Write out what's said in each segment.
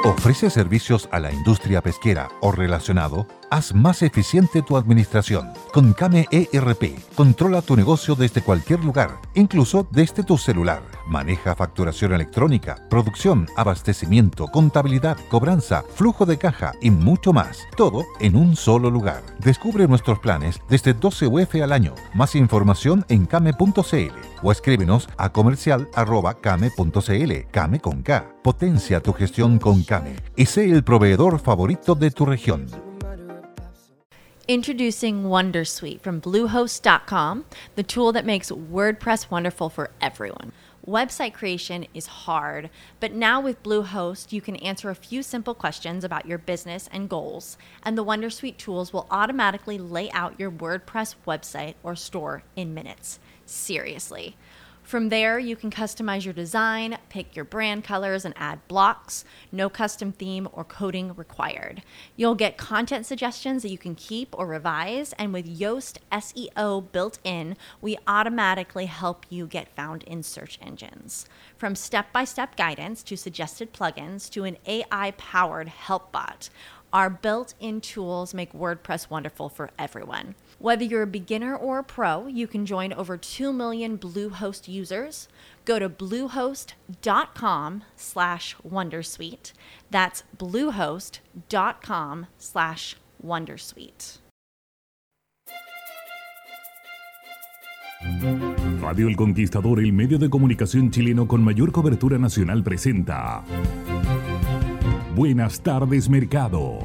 ¿Ofrece servicios a la industria pesquera o relacionado? Haz más eficiente tu administración. Con Kame ERP, controla tu negocio desde cualquier lugar, incluso desde tu celular. Maneja facturación electrónica, producción, abastecimiento, contabilidad, cobranza, flujo de caja y mucho más. Todo en un solo lugar. Descubre nuestros planes desde 12 UF al año. Más información en kame.cl o escríbenos a comercial@kame.cl. Kame con K. Potencia tu gestión con Kame y sé el proveedor favorito de tu región. Introducing Wondersuite from Bluehost.com, the tool that makes WordPress wonderful for everyone. Website creation is hard, but now with Bluehost, you can answer a few simple questions about your business and goals, and the Wondersuite tools will automatically lay out your WordPress website or store in minutes. Seriously. From there, you can customize your design, pick your brand colors, and add blocks. No custom theme or coding required. You'll get content suggestions that you can keep or revise, and with Yoast SEO built in, we automatically help you get found in search engines. From step-by-step guidance to suggested plugins to an AI-powered help bot, our built-in tools make WordPress wonderful for everyone. Whether you're a beginner or a pro, you can join over 2 million Bluehost users. Go to bluehost.com/wondersuite. That's bluehost.com/wondersuite. Radio El Conquistador, el medio de comunicación chileno con mayor cobertura nacional, presenta Buenas tardes, Mercado.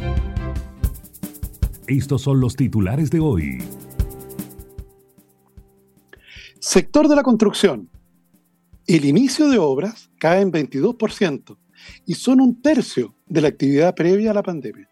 Estos son los titulares de hoy. Sector de la construcción. El inicio de obras cae en 22% y son 1/3 de la actividad previa a la pandemia.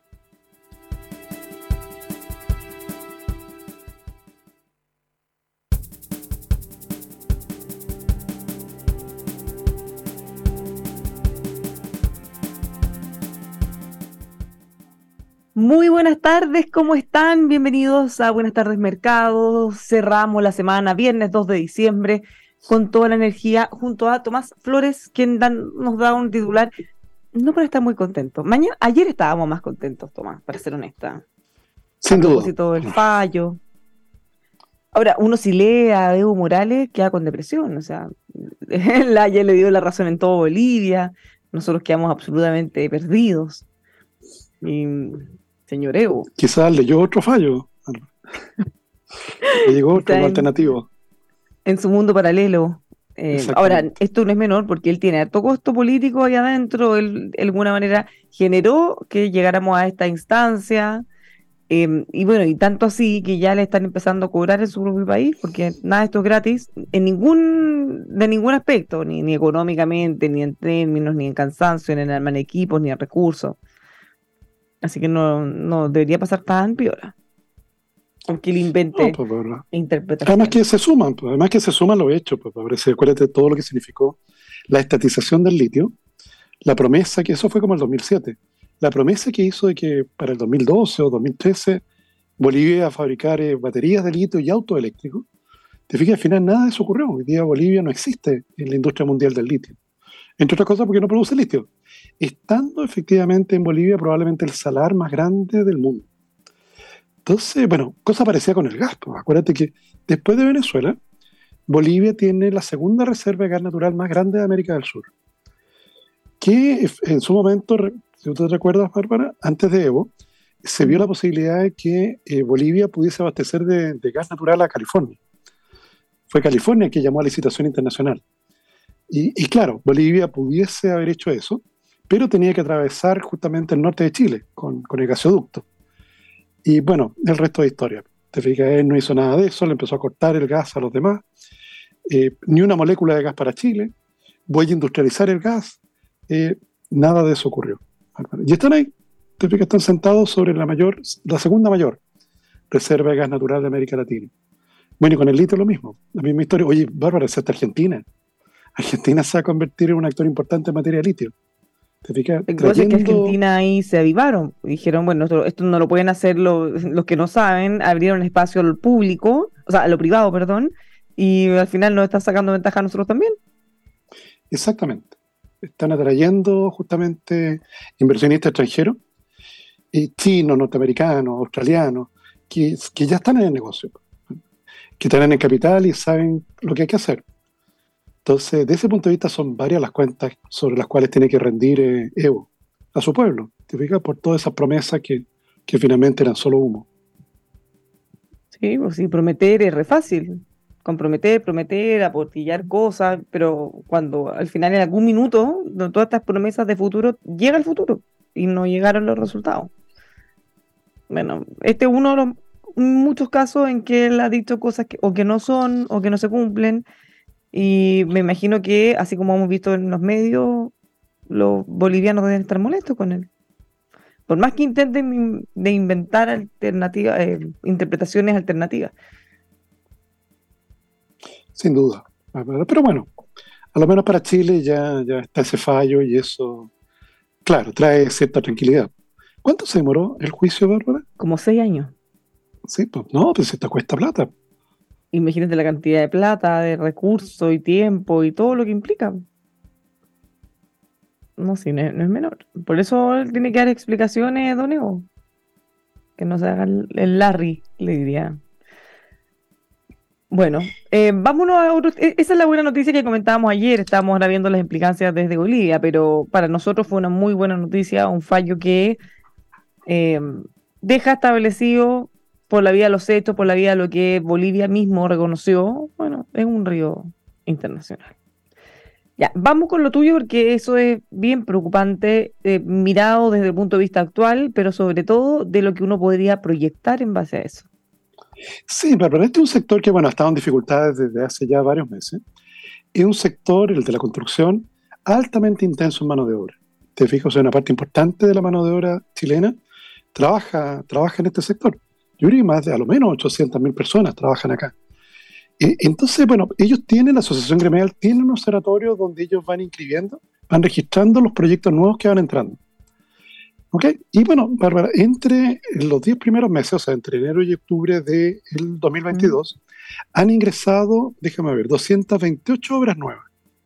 Muy buenas tardes, ¿cómo están? Bienvenidos a Buenas tardes Mercado. Cerramos la semana, viernes 2 de diciembre, con toda la energía, junto a Tomás Flores, quien nos da un titular. No para estar muy contentos. Ayer estábamos más contentos, Tomás, para ser honesta. Sin duda. A propósito del fallo. Ahora, uno si lee a Evo Morales, queda con depresión. O sea, él ayer le dio la razón en todo Bolivia. Nosotros quedamos absolutamente perdidos. Y... señor Evo. Quizás leyó otro fallo. Le llegó otro alternativo. En su mundo paralelo. Ahora, esto no es menor porque él tiene harto costo político ahí adentro. Él, de alguna manera, generó que llegáramos a esta instancia. Y bueno, y tanto así que ya le están empezando a cobrar en su propio país, porque nada de esto es gratis de ningún aspecto, ni económicamente, ni en términos, ni en cansancio, ni en armar equipos, ni en recursos. Así que no debería pasar tan piola. Aunque él invente interpretación. Además que se suman los hechos. Acuérdate de todo lo que significó la estatización del litio. La promesa, que eso fue como el 2007. La promesa que hizo de que para el 2012 o 2013 Bolivia iba a fabricar baterías de litio y autos eléctricos. Te fijas, al final nada de eso ocurrió. Hoy día Bolivia no existe en la industria mundial del litio. Entre otras cosas porque no produce litio. Estando efectivamente en Bolivia probablemente el salar más grande del mundo. Entonces, bueno, cosa parecida con el gas. Pues. Acuérdate que después de Venezuela, Bolivia tiene la segunda reserva de gas natural más grande de América del Sur. Que en su momento, si tú te recuerdas, Bárbara, antes de Evo, se vio la posibilidad de que Bolivia pudiese abastecer de gas natural a California. Fue California que llamó a licitación internacional. Y claro, Bolivia pudiese haber hecho eso, pero tenía que atravesar justamente el norte de Chile con el gasoducto. Y bueno, el resto de historia. Te fijas, él no hizo nada de eso, le empezó a cortar el gas a los demás. Ni una molécula de gas para Chile. Voy a industrializar el gas. Nada de eso ocurrió. Y están ahí. Te fijas, están sentados sobre la segunda mayor reserva de gas natural de América Latina. Bueno, y con el litio lo mismo. La misma historia. Oye, Bárbara, es hasta Argentina. Argentina se va a convertir en un actor importante en materia de litio. ¿Te fijas? Lo que pasa es que Argentina ahí se avivaron. Dijeron, bueno, esto no lo pueden hacer los que no saben. Abrieron espacio al público, o sea, a lo privado, perdón, y al final nos están sacando ventaja a nosotros también. Exactamente. están atrayendo justamente inversionistas extranjeros, chinos, norteamericanos, australianos, que ya están en el negocio, que están en el capital y saben lo que hay que hacer. Entonces, de ese punto de vista, son varias las cuentas sobre las cuales tiene que rendir Evo a su pueblo, ¿te fijas? Por todas esas promesas que finalmente eran solo humo. Sí, pues sí, prometer es re fácil. Comprometer, prometer, aportillar cosas, pero cuando al final en algún minuto, todas estas promesas de futuro, llega el futuro y no llegaron los resultados. Bueno, este es uno de los muchos casos en que él ha dicho cosas que o que no son o que no se cumplen, y me imagino que, así como hemos visto en los medios, los bolivianos deben estar molestos con él. Por más que intenten de inventar alternativas, interpretaciones alternativas. Sin duda. Pero bueno, a lo menos para Chile ya está ese fallo y eso, claro, trae cierta tranquilidad. ¿Cuánto se demoró el juicio, Bárbara? Como 6 años. Sí, pues no, pues esto cuesta plata. Imagínate la cantidad de plata, de recursos y tiempo y todo lo que implica. No, sí, no es menor. Por eso él tiene que dar explicaciones, don Evo. Que no se haga el Larry, le diría. Bueno, vámonos a otro. Esa es la buena noticia que comentábamos ayer. Estábamos ahora viendo las implicancias desde Bolivia, pero para nosotros fue una muy buena noticia, un fallo que deja establecido por la vía de los hechos, por la vía de lo que Bolivia mismo reconoció. Bueno, es un río internacional. Ya, vamos con lo tuyo, porque eso es bien preocupante, mirado desde el punto de vista actual, pero sobre todo de lo que uno podría proyectar en base a eso. Sí, Bárbara, este es un sector que, bueno, ha estado en dificultades desde hace ya varios meses. Es un sector, el de la construcción, altamente intenso en mano de obra. Te fijas, o sea, una parte importante de la mano de obra chilena trabaja en este sector. Yo creo que más de, a lo menos, 800.000 personas trabajan acá. Entonces, bueno, ellos tienen, la asociación gremial tiene un observatorio donde ellos van inscribiendo, van registrando los proyectos nuevos que van entrando. ¿Ok? Y bueno, Bárbara, entre los 10 primeros meses, o sea, entre enero y octubre del 2022, han ingresado, déjame ver, 228 obras nuevas.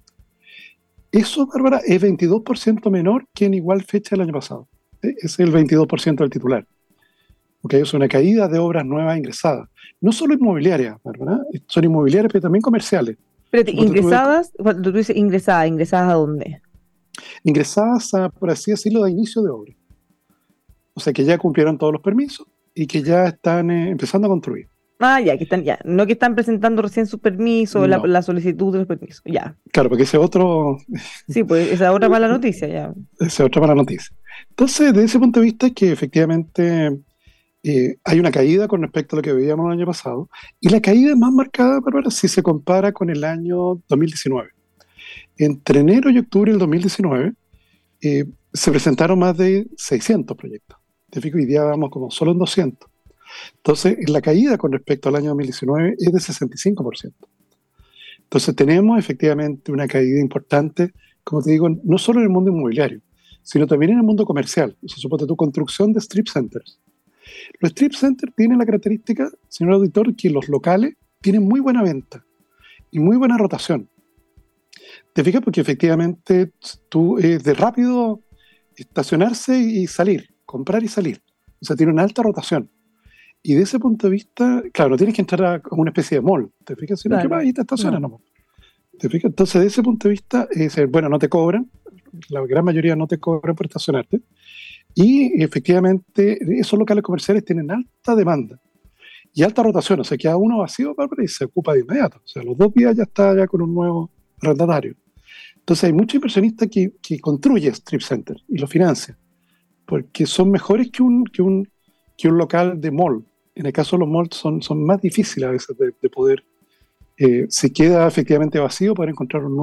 Eso, Bárbara, es 22% menor que en igual fecha del año pasado. Es el 22% del titular. ¿Ok? Es una caída de obras nuevas ingresadas. No solo inmobiliarias, ¿verdad? Son inmobiliarias, pero también comerciales. Espérate, ingresadas, cuando tú dices ¿ingresadas a dónde? Ingresadas a, por así decirlo, de inicio de obra. O sea, que ya cumplieron todos los permisos y que ya están empezando a construir. Ah, ya, que están, ya. No que están presentando recién sus permisos, no. la solicitud de los permisos, ya. Claro, porque ese otro... Sí, pues esa otra mala noticia, ya. Esa otra mala noticia. Entonces, desde ese punto de vista, es que efectivamente... hay una caída con respecto a lo que veíamos el año pasado, y la caída es más marcada, Bárbara, si se compara con el año 2019. Entre enero y octubre del 2019 se presentaron más de 600 proyectos. Te fijo, hoy día vamos como solo en 200. Entonces, la caída con respecto al año 2019 es de 65%. Entonces, tenemos efectivamente una caída importante, como te digo, no solo en el mundo inmobiliario, sino también en el mundo comercial. O sea, suponte tu construcción de strip centers. Los strip centers tienen la característica, señor auditor, que los locales tienen muy buena venta y muy buena rotación. ¿Te fijas? Porque efectivamente tú de rápido estacionarse y salir, comprar y salir. O sea, tiene una alta rotación. Y de ese punto de vista, claro, no tienes que entrar a una especie de mall. ¿Te fijas? Sino que vas y te estacionas, no. ¿Te fijas? Entonces, de ese punto de vista, bueno, no te cobran, la gran mayoría no te cobran por estacionarte. Y efectivamente, esos locales comerciales tienen alta demanda y alta rotación. O sea, queda uno vacío, Bárbara, y se ocupa de inmediato. O sea, a los 2 días ya está ya con un nuevo arrendatario. Entonces, hay muchos inversionistas que construyen strip centers y lo financian, porque son mejores que un local de mall. En el caso de los malls son más difíciles a veces de poder, si queda efectivamente vacío, poder encontrar un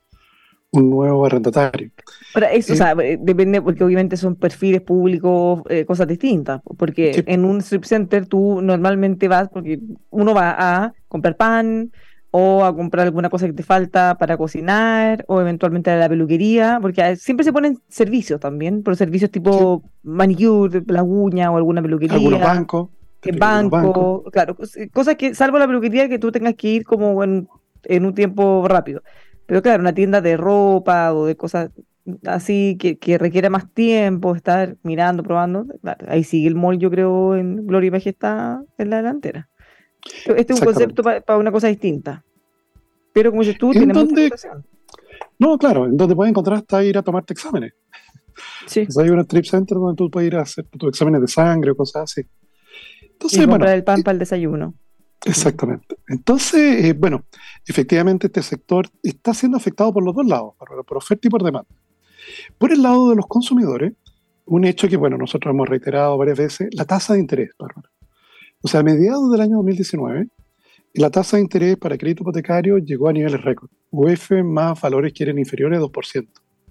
nuevo arrendatario. Ahora, eso, o sea, depende, porque obviamente son perfiles públicos, cosas distintas, porque sí. En un strip center tú normalmente vas, porque uno va a comprar pan, o a comprar alguna cosa que te falta para cocinar, o eventualmente a la peluquería, porque siempre se ponen servicios también, pero servicios tipo manicure, la uña, o alguna peluquería. Algunos bancos. Banco, claro, cosas que, salvo la peluquería, que tú tengas que ir como en un tiempo rápido. Pero claro, una tienda de ropa o de cosas así que requiera más tiempo, estar mirando, probando, claro, ahí sigue el mall, yo creo, en Gloria y Majestad en la delantera. Este es un concepto para una cosa distinta. Pero como dices tú, tiene mucha reputación. No, claro, en donde puedes encontrar hasta ir a tomarte exámenes. Sí. Hay un strip center donde tú puedes ir a hacer tus exámenes de sangre o cosas así. Entonces, y comprar el pan para el desayuno. Exactamente. Entonces, efectivamente este sector está siendo afectado por los dos lados, por oferta y por demanda. Por el lado de los consumidores, un hecho que, nosotros hemos reiterado varias veces, la tasa de interés, Bárbara. O sea, a mediados del año 2019, la tasa de interés para crédito hipotecario llegó a niveles récord. UF más valores que eran inferiores a 2%.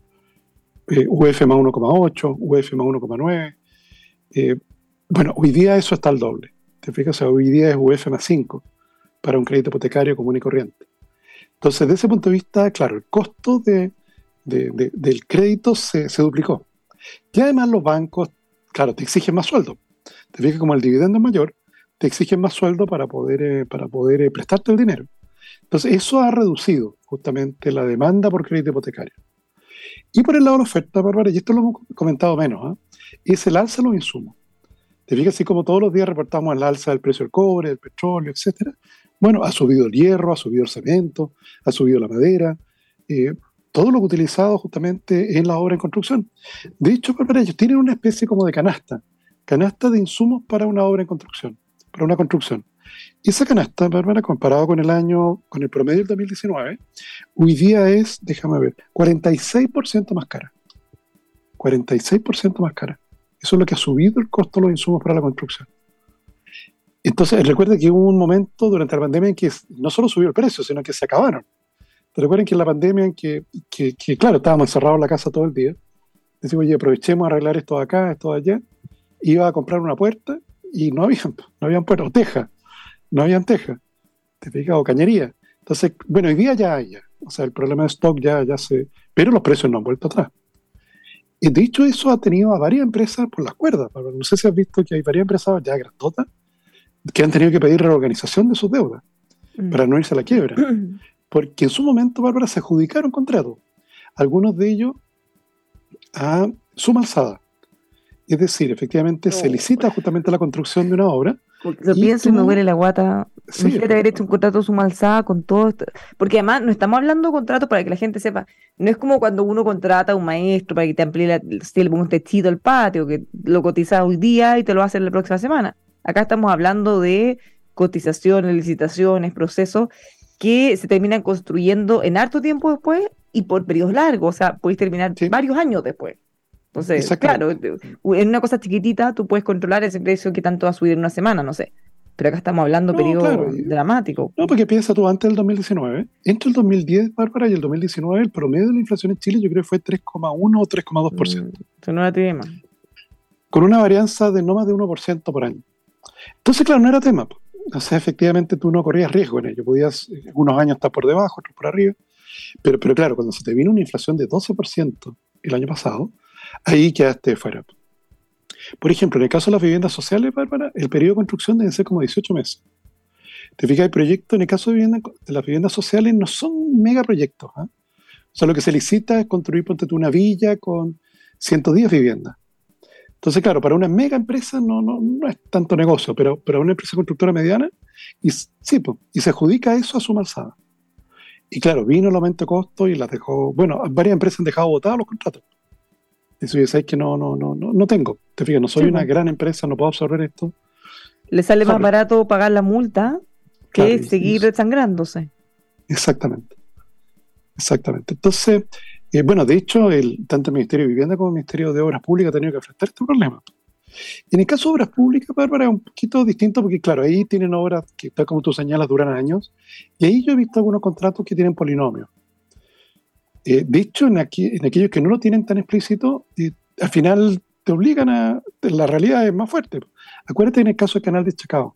UF más 1,8, UF más 1,9. Hoy día eso está al doble. ¿Te fijas? O sea, hoy día es UF más 5 para un crédito hipotecario común y corriente. Entonces, desde ese punto de vista, claro, el costo del crédito se duplicó. Y además los bancos, claro, te exigen más sueldo. Te fijas, como el dividendo es mayor, te exigen más sueldo para poder prestarte el dinero. Entonces, eso ha reducido justamente la demanda por crédito hipotecario. Y por el lado de la oferta, Bárbara, y esto lo hemos comentado menos, es el alza de los insumos. Te fijas, así como todos los días reportamos el alza del precio del cobre, del petróleo, etcétera. Ha subido el hierro, ha subido el cemento, ha subido la madera, todo lo que utilizado justamente en la obra en construcción. De hecho, Bárbara, ellos tienen una especie como de canasta de insumos para una obra en construcción, para una construcción. Y esa canasta, Bárbara, comparado con el promedio del 2019, hoy día es, déjame ver, 46% más cara. 46% más cara. Eso es lo que ha subido el costo de los insumos para la construcción. Entonces, recuerda que hubo un momento durante la pandemia en que no solo subió el precio, sino que se acabaron. ¿Te recuerdan que en la pandemia en que claro, estábamos encerrados en la casa todo el día? Decimos, oye, aprovechemos a arreglar esto de acá, esto de allá. Iba a comprar una puerta y no habían puertas, o tejas. No habían tejas, ¿te fijas? O cañería. Entonces, hoy día ya hay. O sea, el problema de stock ya se... Pero los precios no han vuelto atrás. Y de hecho, eso ha tenido a varias empresas por las cuerdas. No sé si has visto que hay varias empresas ya grandotas que han tenido que pedir reorganización de sus deudas para no irse a la quiebra. Porque en su momento, Bárbara, se adjudicaron contratos. Algunos de ellos a suma alzada. Es decir, efectivamente se licita justamente la construcción de una obra. Porque lo pienso y me huele la guata. Sí, imagínate haber hecho un contrato suma alzada con todo esto. Porque además no estamos hablando de contratos para que la gente sepa. No es como cuando uno contrata a un maestro para que te amplíe le ponga un techito al patio, que lo cotizas hoy día y te lo hace la próxima semana. Acá estamos hablando de cotizaciones, licitaciones, procesos que se terminan construyendo en harto tiempo después y por periodos largos. O sea, podéis terminar varios años después. Entonces, claro, en una cosa chiquitita tú puedes controlar ese precio que tanto va a subir en una semana, no sé. Pero acá estamos hablando de periodos dramáticos. No, porque piensa tú, antes del 2019, entre el 2010, Bárbara, y el 2019, el promedio de la inflación en Chile yo creo que fue 3,1 o 3,2%. Eso no era tema. Con una varianza de no más de 1% por año. Entonces, claro, no era tema. O sea, efectivamente tú no corrías riesgo en ello. Podías unos años estar por debajo, otros por arriba. Pero claro, cuando se te vino una inflación de 12% el año pasado, ahí quedaste fuera. Por ejemplo, en el caso de las viviendas sociales, Bárbara, el periodo de construcción debe ser como 18 meses. Te fijas, el proyecto, en el caso de las viviendas sociales, no son megaproyectos. O sea, lo que se licita es construir, ponte tú, una villa con 110 viviendas. Entonces, claro, para una mega empresa no es tanto negocio, pero para una empresa constructora mediana, y se adjudica eso a suma alzada. Y claro, vino el aumento de costo y las dejó, varias empresas han dejado botados los contratos. Eso ya sabes que no tengo. Te fijas, no soy una gran empresa, no puedo absorber esto. Le sale más barato pagar la multa que seguir sangrándose. Exactamente. Entonces, de hecho, tanto el Ministerio de Vivienda como el Ministerio de Obras Públicas han tenido que enfrentar este problema. Y en el caso de obras públicas, Bárbara, es un poquito distinto porque, claro, ahí tienen obras que, tal como tú señalas, duran años. Y ahí yo he visto algunos contratos que tienen polinomios. De hecho, en aquellos que no lo tienen tan explícito, al final te obligan la realidad es más fuerte. Acuérdate en el caso del Canal de Chacao,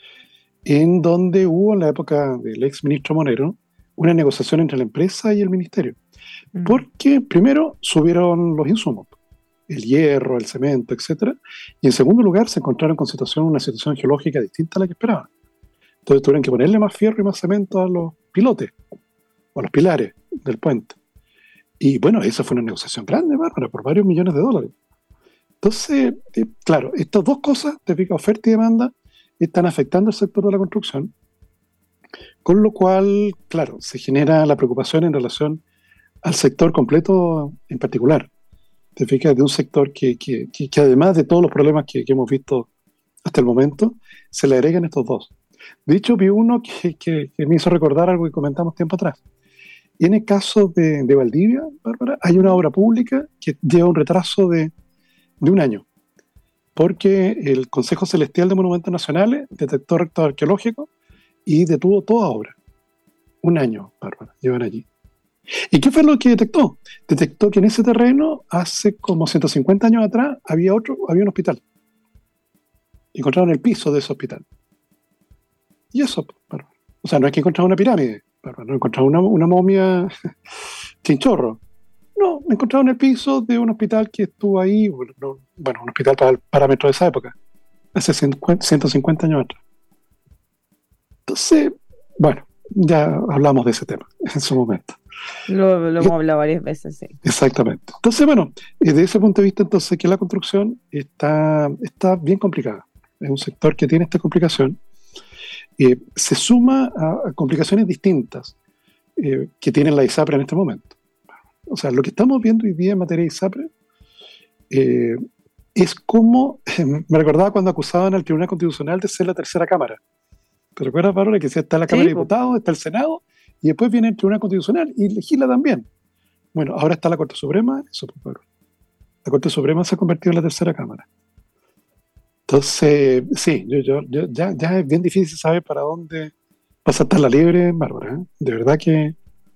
en donde hubo en la época del ex ministro Monero una negociación entre la empresa y el ministerio. Porque primero subieron los insumos, el hierro, el cemento, etc. Y en segundo lugar se encontraron con una situación geológica distinta a la que esperaban. Entonces tuvieron que ponerle más fierro y más cemento a los pilotes, o a los pilares. del puente. Y bueno, esa fue una negociación grande, Bárbara, por varios millones de dólares. Entonces, claro, estas dos cosas, típica oferta y demanda, están afectando al sector de la construcción, con lo cual, claro, se genera la preocupación en relación al sector completo en particular. Te fijas, de un sector que además de todos los problemas que hemos visto hasta el momento, se le agregan estos dos. De hecho, vi uno que me hizo recordar algo que comentamos tiempo atrás. Y en el caso de Valdivia, Bárbara, hay una obra pública que lleva un retraso de un año, porque el Consejo Celestial de Monumentos Nacionales detectó restos arqueológicos y detuvo toda obra. Un año, Bárbara, llevan allí. ¿Y qué fue lo que detectó? Detectó que en ese terreno, hace como 150 años atrás, había un hospital. Encontraron el piso de ese hospital. Y eso, Bárbara. O sea, no es que encontraron una pirámide, Bárbara, no encontraron una momia chinchorro. No, encontraron el piso de un hospital que estuvo ahí, bueno, un hospital para el parámetro de esa época, hace 150 años atrás. Entonces, bueno, ya hablamos de ese tema en su momento. Lo hemos hablado varias veces, sí. Exactamente. Entonces, bueno, desde ese punto de vista, entonces, que la construcción está bien complicada. Es un sector que tiene esta complicación. Se suma a complicaciones distintas que tiene la ISAPRE en este momento. O sea, lo que estamos viendo hoy día en materia de ISAPRE es como, me recordaba cuando acusaban al Tribunal Constitucional de ser la tercera cámara. ¿Te recuerdas, Pablo? Que está la Cámara de Diputados, está el Senado, y después viene el Tribunal Constitucional y legisla también. Bueno, ahora está la Corte Suprema, eso, Pablo. La Corte Suprema se ha convertido en la tercera cámara. Entonces, sí, ya es bien difícil saber para dónde va a saltar la liebre, Bárbara. De verdad que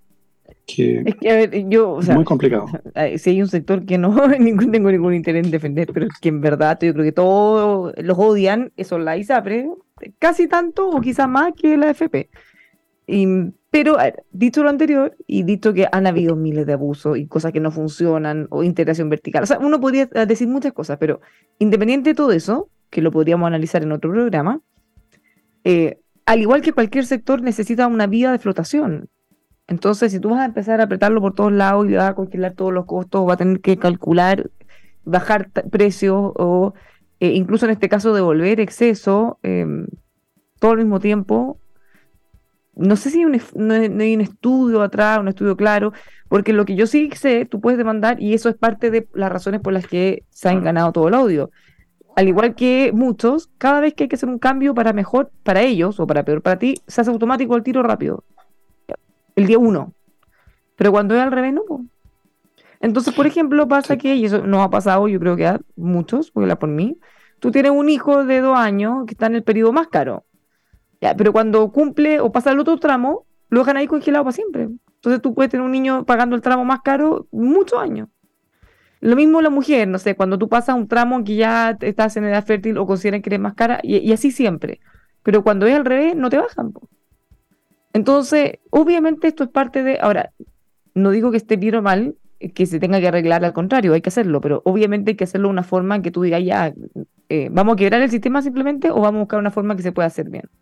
es que, a ver, o sea, muy complicado. Si hay un sector que no tengo ningún interés en defender, pero que en verdad yo creo que todos los odian, eso es la ISAPRE, casi tanto o quizás más que la AFP. Pero, a ver, dicho lo anterior, y dicho que han habido miles de abusos y cosas que no funcionan, o integración vertical, o sea, uno podría decir muchas cosas, pero independiente de todo eso, que lo podríamos analizar en otro programa, al igual que cualquier sector necesita una vía de flotación. Entonces, si tú vas a empezar a apretarlo por todos lados y le vas a congelar todos los costos, o vas a tener que calcular, bajar precios, o incluso en este caso devolver exceso, todo al mismo tiempo. No sé si no hay un estudio atrás, un estudio claro, porque lo que yo sí sé, tú puedes demandar, y eso es parte de las razones por las que se han ganado todo el audio. Al igual que muchos, cada vez que hay que hacer un cambio para mejor para ellos o para peor para ti, se hace automático el tiro rápido. El día 1. Pero cuando es al revés, no. Entonces, por ejemplo, pasa que, y eso nos ha pasado, yo creo que a muchos, voy a hablar por mí, tú tienes un hijo de 2 años que está en el periodo más caro. Ya, pero cuando cumple o pasa el otro tramo, lo dejan ahí congelado para siempre. Entonces tú puedes tener un niño pagando el tramo más caro muchos años. Lo mismo la mujer, no sé, cuando tú pasas un tramo que ya estás en edad fértil o consideran que eres más cara, y así siempre. Pero cuando es al revés, no te bajan. Entonces, obviamente esto es parte de... Ahora, no digo que esté bien o mal, que se tenga que arreglar, al contrario, hay que hacerlo, pero obviamente hay que hacerlo de una forma en que tú digas, ya, ¿vamos a quebrar el sistema simplemente o vamos a buscar una forma que se pueda hacer bien?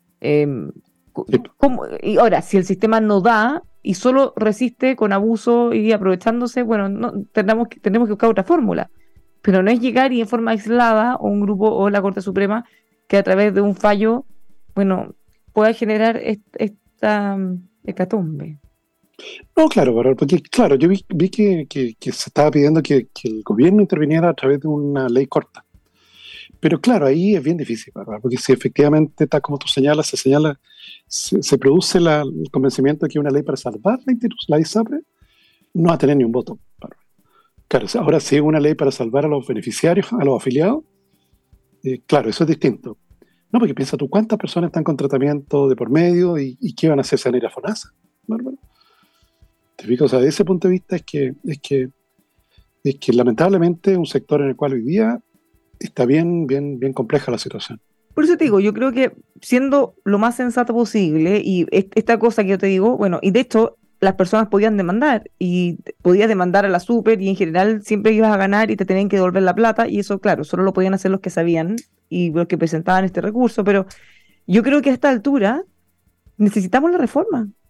Y ahora, si el sistema no da y solo resiste con abuso y aprovechándose, bueno, no, tenemos que buscar otra fórmula, pero no es llegar y en forma aislada o un grupo o la Corte Suprema que a través de un fallo, bueno, pueda generar esta hecatombe. No, claro, porque claro, yo vi que se estaba pidiendo que el gobierno interviniera a través de una ley corta. Pero claro, ahí es bien difícil, ¿verdad? Porque si efectivamente, tal como tú señalas, se produce el convencimiento de que una ley para salvar la ISAPRE, no va a tener ni un voto, ¿verdad? Claro, ahora si es una ley para salvar a los beneficiarios, a los afiliados, claro, eso es distinto. No, porque piensa tú, ¿cuántas personas están con tratamiento de por medio y qué van a hacer? ¿Se van a ir a FONASA? ¿Verdad? ¿Te fijas? O sea, de ese punto de vista es que lamentablemente un sector en el cual hoy día está bien compleja la situación. Por eso te digo, yo creo que siendo lo más sensato posible, y esta cosa que yo te digo, bueno, y de hecho las personas podían demandar, y podías demandar a la super, y en general siempre ibas a ganar y te tenían que devolver la plata, y eso, claro, solo lo podían hacer los que sabían y los que presentaban este recurso, pero yo creo que a esta altura necesitamos la reforma.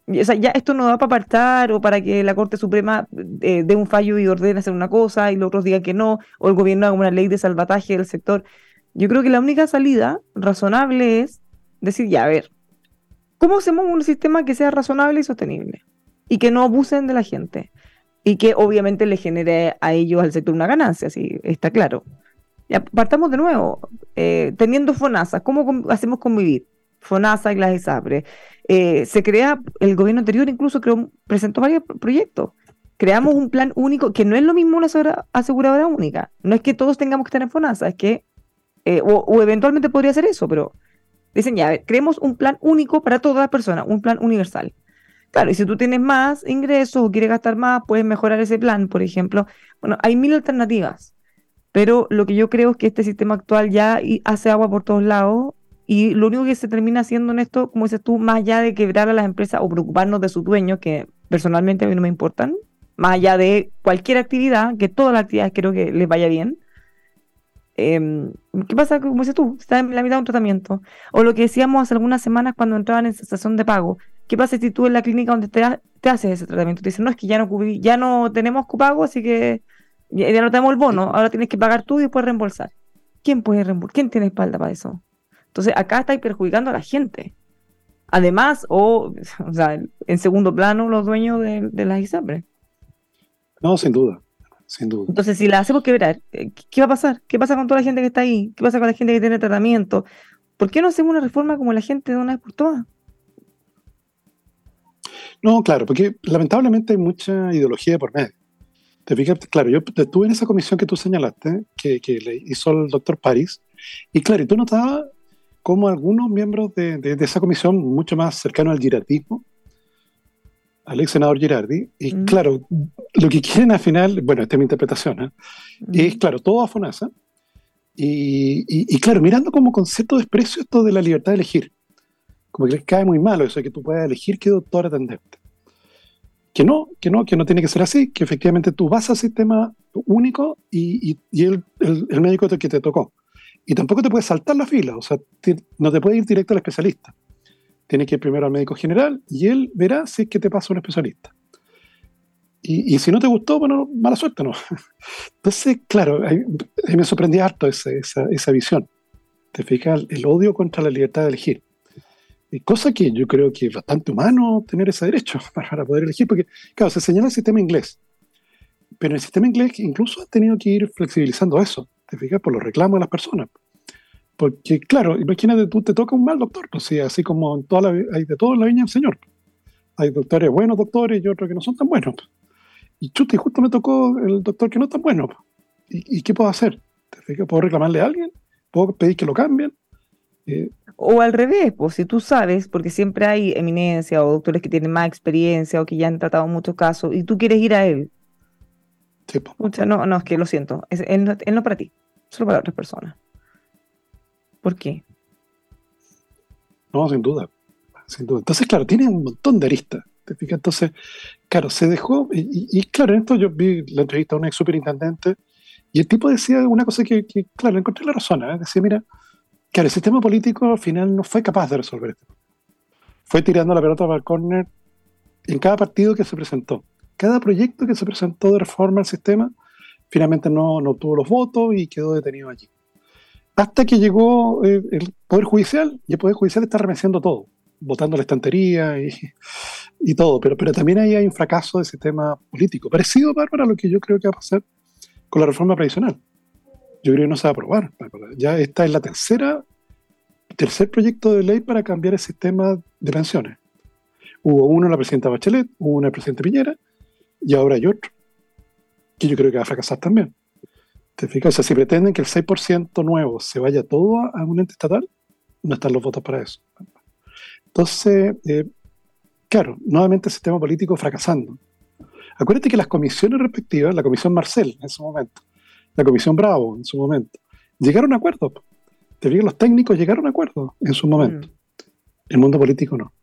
O sea, ya esto no da para apartar o para que la Corte Suprema dé un fallo y ordene hacer una cosa y los otros digan que no, o el gobierno haga una ley de salvataje del sector. Yo creo que la única salida razonable es decir, ya, a ver, ¿cómo hacemos un sistema que sea razonable y sostenible? Y que no abusen de la gente. Y que obviamente le genere a ellos, al sector, una ganancia, sí, está claro. Ya, partamos de nuevo, teniendo FONASA, ¿cómo hacemos convivir? FONASA y las ISAPRES. El gobierno anterior incluso presentó varios proyectos. Creamos un plan único, que no es lo mismo una aseguradora única. No es que todos tengamos que estar en FONASA, es que, o eventualmente podría ser eso, pero dicen ya, a ver, creemos un plan único para todas las personas, un plan universal. Claro, y si tú tienes más ingresos o quieres gastar más, puedes mejorar ese plan, por ejemplo. Bueno, hay 1000 alternativas, pero lo que yo creo es que este sistema actual ya hace agua por todos lados. Y lo único que se termina haciendo en esto, como dices tú, más allá de quebrar a las empresas o preocuparnos de sus dueños, que personalmente a mí no me importan, más allá de cualquier actividad, que todas las actividades creo que les vaya bien. ¿Qué pasa? Como dices tú, está en la mitad de un tratamiento. O lo que decíamos hace algunas semanas cuando entraban en cesación de pago. ¿Qué pasa si tú en la clínica donde te haces ese tratamiento te dicen, no, es que ya no tenemos copago, así que ya no tenemos el bono, ahora tienes que pagar tú y después reembolsar? ¿Quién puede reembolsar? ¿Quién tiene espalda para eso? Entonces, acá estáis perjudicando a la gente. Además, o sea, en segundo plano, los dueños de las ISAPRES. No, sin duda, sin duda. Entonces, si la hacemos quebrar, ¿qué va a pasar? ¿Qué pasa con toda la gente que está ahí? ¿Qué pasa con la gente que tiene tratamiento? ¿Por qué no hacemos una reforma como la gente de una vez por todas? No, claro, porque lamentablemente hay mucha ideología por medio. Te fijas, claro, yo estuve en esa comisión que tú señalaste, que le hizo el doctor París, y claro, y tú notabas como algunos miembros de esa comisión, mucho más cercanos al girardismo, al ex senador Girardi, y claro, lo que quieren al final, bueno, esta es mi interpretación, es claro, todo a FONASA, y claro, mirando como concepto de desprecio esto de la libertad de elegir, como que les cae muy malo eso de que tú puedas elegir qué doctor atenderte. Que no tiene que ser así, que efectivamente tú vas al sistema único y el médico que te tocó. Y tampoco te puedes saltar la fila, o sea, no te puedes ir directo al especialista. Tienes que ir primero al médico general y él verá si es que te pasa un especialista. Y si no te gustó, bueno, mala suerte, ¿no? Entonces, claro, ahí me sorprendía harto esa visión. Te fijas, el odio contra la libertad de elegir. Cosa que yo creo que es bastante humano tener ese derecho para poder elegir, porque, claro, se señala el sistema inglés, pero el sistema inglés incluso ha tenido que ir flexibilizando eso, te fijas, por los reclamos de las personas. Porque, claro, imagínate, tú te toca un mal doctor, pues, sí, así como hay de todo en la viña del Señor. Hay doctores buenos doctores y otros que no son tan buenos. Y chuta, y justo me tocó el doctor que no es tan bueno. ¿Y qué puedo hacer? ¿Te fijas? ¿Puedo reclamarle a alguien? ¿Puedo pedir que lo cambien? O al revés, pues si tú sabes, porque siempre hay eminencia o doctores que tienen más experiencia o que ya han tratado muchos casos y tú quieres ir a él. Sí, no, es que lo siento, él no es para ti, solo para otras personas. ¿Por qué? No, sin duda. Entonces, claro, tiene un montón de aristas. ¿Te fijas? Entonces, claro, se dejó, y claro, en esto yo vi la entrevista a un ex superintendente y el tipo decía una cosa que claro, encontré la razón, decía, mira, claro, el sistema político al final no fue capaz de resolver esto. Fue tirando la pelota para el córner en cada partido que se presentó. Cada proyecto que se presentó de reforma al sistema finalmente no obtuvo los votos y quedó detenido allí. Hasta que llegó el Poder Judicial, y el Poder Judicial está remeciendo todo, votando la estantería y todo. Pero también ahí hay un fracaso del sistema político. Parecido, Bárbara, a lo que yo creo que va a pasar con la reforma previsional. Yo creo que no se va a aprobar. Ya esta es la tercer proyecto de ley para cambiar el sistema de pensiones. Hubo uno en la presidenta Bachelet, hubo uno en el presidente Piñera, y ahora hay otro, que yo creo que va a fracasar también. ¿Te fijas? O sea, si pretenden que el 6% nuevo se vaya todo a un ente estatal, no están los votos para eso. Entonces, claro, nuevamente el sistema político fracasando. Acuérdate que las comisiones respectivas, la comisión Marcel en su momento, la comisión Bravo en su momento, llegaron a acuerdos. Te fijas, los técnicos llegaron a acuerdos en su momento. El mundo político no.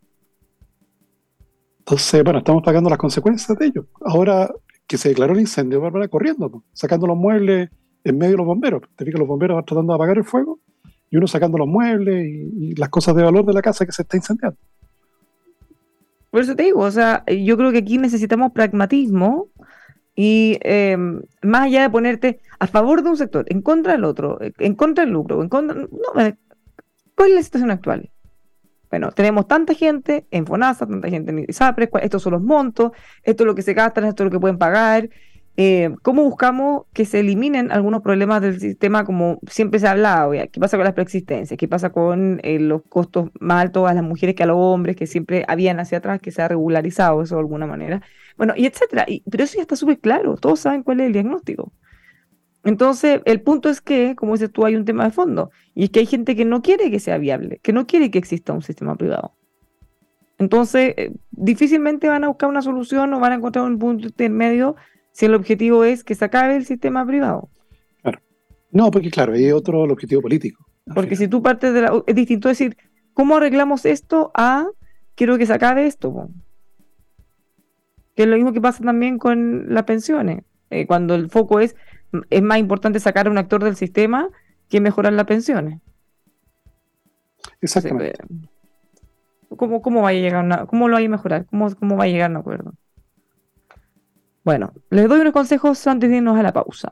Entonces, bueno, estamos pagando las consecuencias de ello. Ahora que se declaró el incendio, Bárbara, corriendo, sacando los muebles en medio de los bomberos. Te fijas, los bomberos van tratando de apagar el fuego y uno sacando los muebles y las cosas de valor de la casa que se está incendiando. Por eso te digo, o sea, yo creo que aquí necesitamos pragmatismo y más allá de ponerte a favor de un sector, en contra del otro, en contra del lucro, ¿cuál es la situación actual? Bueno, tenemos tanta gente en FONASA, tanta gente en ISAPRES, estos son los montos, esto es lo que se gastan, esto es lo que pueden pagar. ¿Cómo buscamos que se eliminen algunos problemas del sistema como siempre se ha hablado? ¿Qué pasa con las preexistencias? ¿Qué pasa con los costos más altos a las mujeres que a los hombres, que siempre habían hacia atrás, que se ha regularizado eso de alguna manera? Bueno, y etcétera. Pero eso ya está súper claro, todos saben cuál es el diagnóstico. Entonces, el punto es que, como dices tú, hay un tema de fondo, y es que hay gente que no quiere que sea viable, que no quiere que exista un sistema privado. Entonces, difícilmente van a buscar una solución o van a encontrar un punto intermedio si el objetivo es que se acabe el sistema privado. Claro. No, porque claro, hay otro el objetivo político. Porque si tú partes de es distinto decir, ¿cómo arreglamos esto? Quiero que se acabe esto. Po. Que es lo mismo que pasa también con las pensiones. Cuando el foco es más importante sacar a un actor del sistema que mejorar las pensiones. Exactamente. ¿Cómo va a llegar cómo lo hay a mejorar? ¿Cómo va a llegar a un acuerdo? Bueno, les doy unos consejos antes de irnos a la pausa.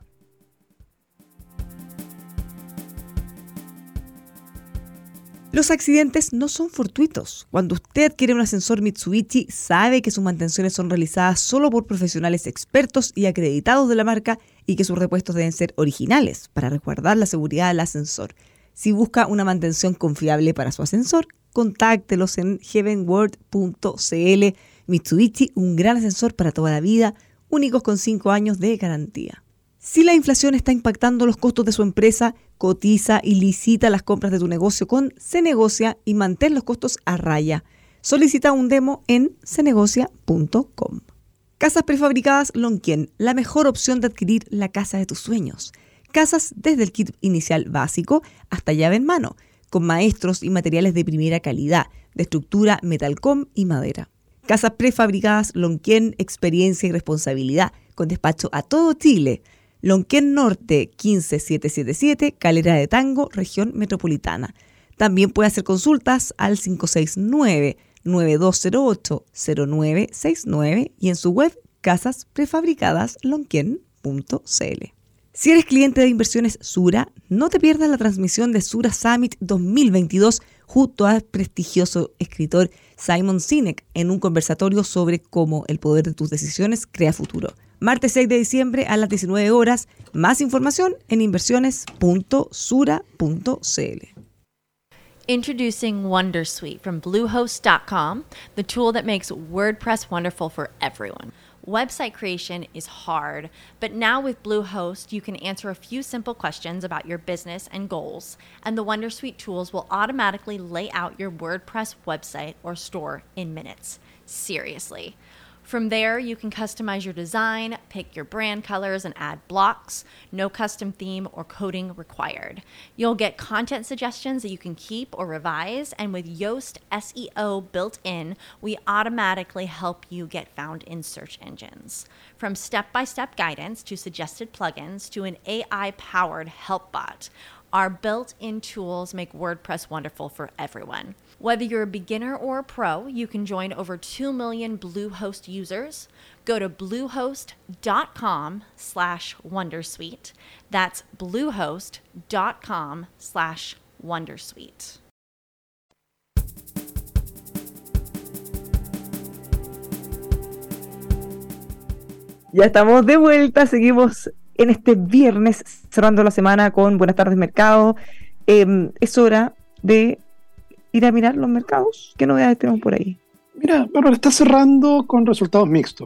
Los accidentes no son fortuitos. Cuando usted adquiere un ascensor Mitsubishi, sabe que sus mantenciones son realizadas solo por profesionales expertos y acreditados de la marca y que sus repuestos deben ser originales para resguardar la seguridad del ascensor. Si busca una mantención confiable para su ascensor, contáctelos en heavenworld.cl. Mitsubishi, un gran ascensor para toda la vida, únicos con 5 años de garantía. Si la inflación está impactando los costos de su empresa, cotiza y licita las compras de tu negocio con Cenegocia y mantén los costos a raya. Solicita un demo en cenegocia.com. Casas prefabricadas Lonquien, la mejor opción de adquirir la casa de tus sueños. Casas desde el kit inicial básico hasta llave en mano, con maestros y materiales de primera calidad, de estructura metalcom y madera. Casas prefabricadas Lonquien, experiencia y responsabilidad, con despacho a todo Chile. Lonquien Norte 15777, Calera de Tango, región metropolitana. También puede hacer consultas al 569-9208-0969 y en su web casasprefabricadaslonquien.cl. Si eres cliente de Inversiones Sura, no te pierdas la transmisión de Sura Summit 2022 junto al prestigioso escritor Simon Sinek en un conversatorio sobre cómo el poder de tus decisiones crea futuro. Martes 6 de diciembre a las 19 horas. Más información en inversiones.sura.cl. Introducing Wondersuite from Bluehost.com, the tool that makes WordPress wonderful for everyone. Website creation is hard, but now with Bluehost, you can answer a few simple questions about your business and goals, and the Wondersuite tools will automatically lay out your WordPress website or store in minutes. Seriously. From there, you can customize your design, pick your brand colors, and add blocks. No custom theme or coding required. You'll get content suggestions that you can keep or revise, and with Yoast SEO built in, we automatically help you get found in search engines. From step-by-step guidance to suggested plugins to an AI-powered help bot, our built-in tools make WordPress wonderful for everyone. Whether you're a beginner or a pro, you can join over 2 million Bluehost users. Go to bluehost.com/wondersuite. That's bluehost.com/wondersuite. Ya estamos de vuelta, seguimos en este viernes cerrando la semana con Buenas tardes Mercado. Es hora de ir a mirar los mercados. ¿Qué novedades tenemos por ahí? Mira, Bárbara, está cerrando con resultados mixtos.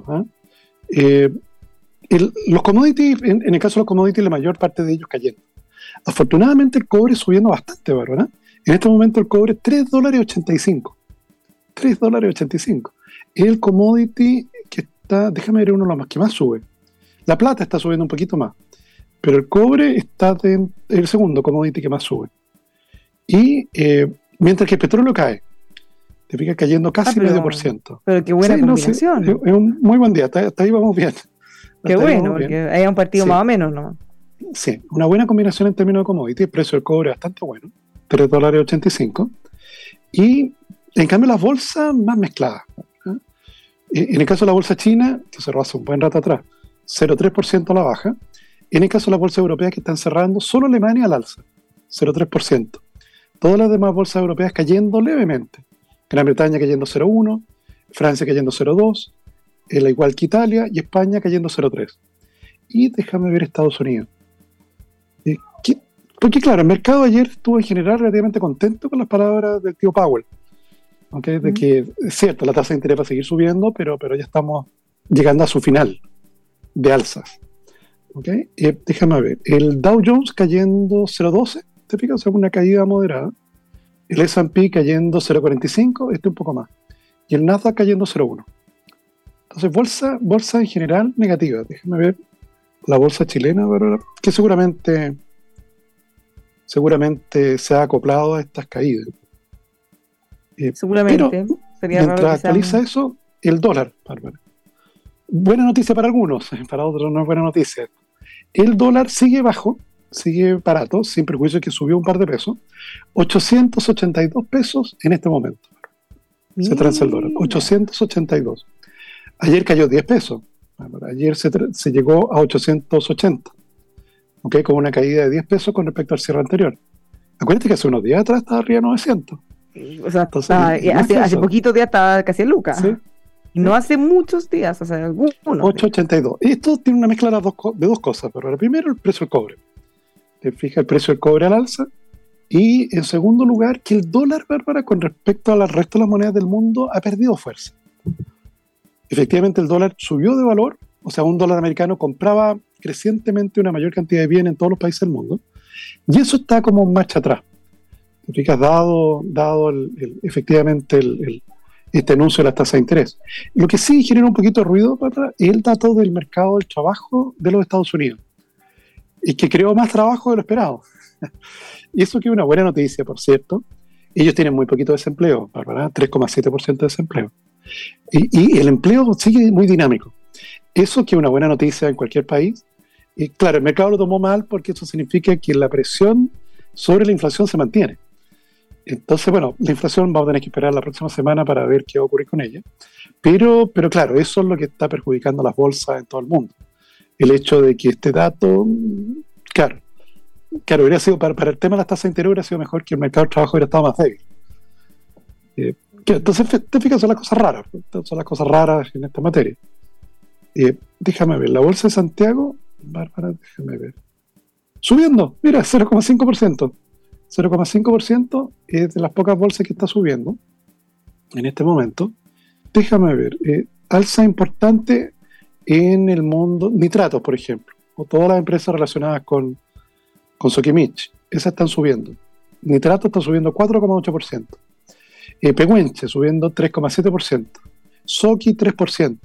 Los commodities, en el caso de los commodities, la mayor parte de ellos cayendo. Afortunadamente el cobre subiendo bastante, Bárbara. En este momento el cobre $3.85. $3.85. El commodity que está, déjame ver uno de los que más sube. La plata está subiendo un poquito más, pero el cobre está el segundo commodity que más sube. Y mientras que el petróleo cae, te fijas cayendo casi 0.5%. Pero qué buena combinación. No, es un muy buen día, hasta ahí vamos bien. Qué bueno, porque hay un partido más o menos, ¿no? Sí, una buena combinación en términos de commodity. El precio del cobre es bastante bueno, $3.85. Y en cambio las bolsas más mezcladas. En el caso de la bolsa china, que cerró hace un buen rato atrás, 0,3% a la baja. En el caso de las bolsas europeas que están cerrando, solo Alemania al alza, 0,3%. Todas las demás bolsas europeas cayendo levemente. Gran Bretaña cayendo 0,1%, Francia cayendo 0,2%, la igual que Italia, y España cayendo 0,3%. Y déjame ver Estados Unidos. Porque claro, el mercado ayer estuvo en general relativamente contento con las palabras del tío Powell. ¿Okay? De que es cierto, la tasa de interés va a seguir subiendo, pero ya estamos llegando a su final de alzas. ¿Okay? Déjame ver. El Dow Jones cayendo 0,12, ¿te fijas? O sea, una caída moderada. El S&P cayendo 0,45, un poco más. Y el Nasdaq cayendo 0,1. Entonces, bolsa en general negativa. Déjame ver la bolsa chilena, que seguramente se ha acoplado a estas caídas. Seguramente. Pero, sería mientras raro actualiza eso, el dólar, Bárbara. Buena noticia para algunos, para otros no es buena noticia. El dólar sigue bajo, sigue barato, sin perjuicio que subió un par de pesos. 882 pesos en este momento. Se transa el dólar, 882. Ayer cayó 10 pesos. Ayer se llegó a 880. ¿Okay? Con una caída de 10 pesos con respecto al cierre anterior. Acuérdate que hace unos días atrás estaba arriba de 900. O sea, entonces, hace poquito días estaba casi en lucas. ¿Sí? No hace muchos días, hace algunos. 8.82. Esto tiene una mezcla de dos cosas. Pero primero, el precio del cobre. Te fijas el precio del cobre al alza. Y en segundo lugar, que el dólar, Bárbara, con respecto al resto de las monedas del mundo, ha perdido fuerza. Efectivamente, el dólar subió de valor. O sea, un dólar americano compraba crecientemente una mayor cantidad de bienes en todos los países del mundo. Y eso está como en marcha atrás. Te fijas, dado efectivamente este anuncio de las tasas de interés. Lo que sí genera un poquito de ruido es el dato del mercado del trabajo de los Estados Unidos, y que creó más trabajo de lo esperado. Y eso que es una buena noticia, por cierto. Ellos tienen muy poquito desempleo, Bárbara, 3,7% de desempleo. Y el empleo sigue muy dinámico. Eso que es una buena noticia en cualquier país. Y claro, el mercado lo tomó mal porque eso significa que la presión sobre la inflación se mantiene. Entonces, bueno, la inflación vamos a tener que esperar la próxima semana para ver qué va a ocurrir con ella. Pero claro, eso es lo que está perjudicando a las bolsas en todo el mundo. El hecho de que este dato, claro, hubiera sido para el tema de las tasas de interés, hubiera sido mejor que el mercado del trabajo hubiera estado más débil. Entonces, te fijas, son las cosas raras en esta materia. Déjame ver, la bolsa de Santiago, Bárbara, déjame ver. Subiendo, mira, 0,5%. 0,5% es de las pocas bolsas que está subiendo en este momento. Déjame ver, alza importante en el mundo, nitratos, por ejemplo, o todas las empresas relacionadas con Sokimich, esas están subiendo. Nitratos está subiendo 4,8%. Pehuenche subiendo 3,7%. Soki 3%.